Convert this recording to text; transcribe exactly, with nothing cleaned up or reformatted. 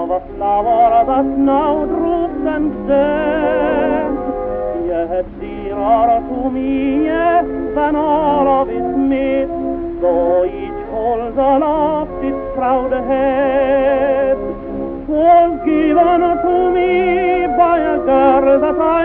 of a flower that now droops and stands. Yet dearer to me yet than all of its mates, though each holds aloft its proud head, was given to me by a girl that I